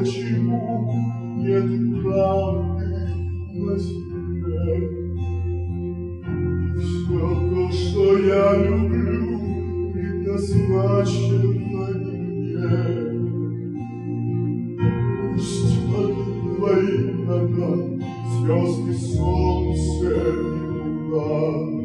почему нет правды на земле? И все то, что я люблю, предназначено мне. Пусть под твоим ногам звезды, солнце и луна.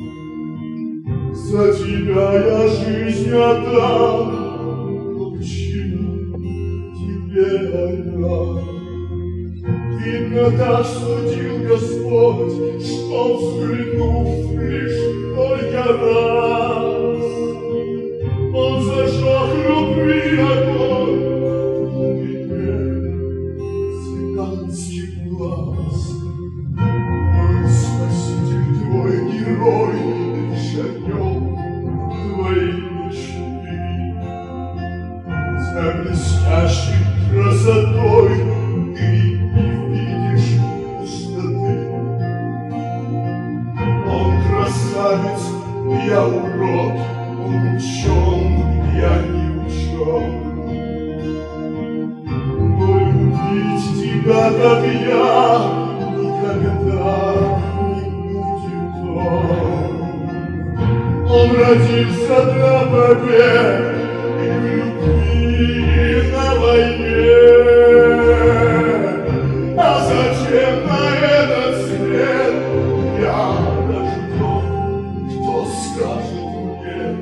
За тебя я жизнь отдам, но почему тебе она? Видно, так судил Господь, что, взглянув лишь только раз, Он зажег любви огонь в глубине цыганских глаз. Мой Спаситель, твой герой, лишь огнем твоей мечты. За блестящей красотой ты не видишь пустоты. Он красавец, я урод, он учен, я не учен. Но любить тебя, как я, никогда не будет он. Он родился для побед и в любви, и на войне. А зачем на этот свет я рожден, кто скажет мне?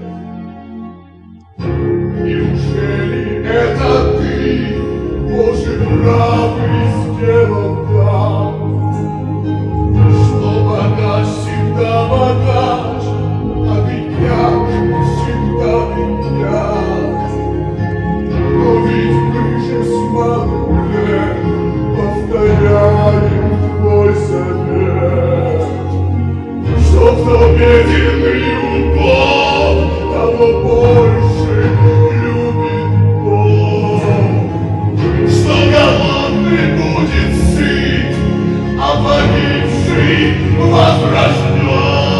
Неужели это ты, Божий правый, сделал так, что богач всегда богач, а бедняк всегда бедняк? Но ведь мы же с малых лет повторяем твой завет, что кто беден и упал, того больше любит Бог, что голодный будет сыт, а погибший возрожден,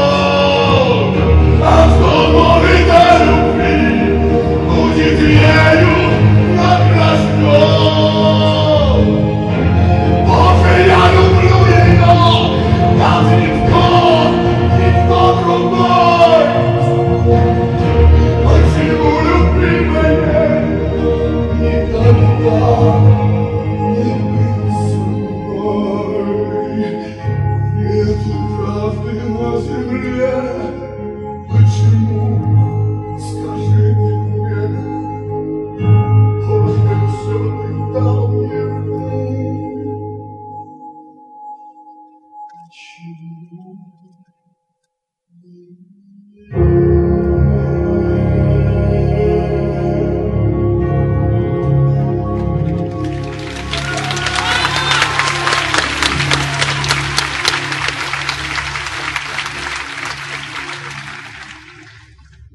а кто молит о любви, будет ею награжден. Боже, я люблю ее, как никто другой. Почему любви моей никогда не быть со мной? Нету правды на земле. Почему, скажи ты мне, Боже, все ты дал мне? Почему?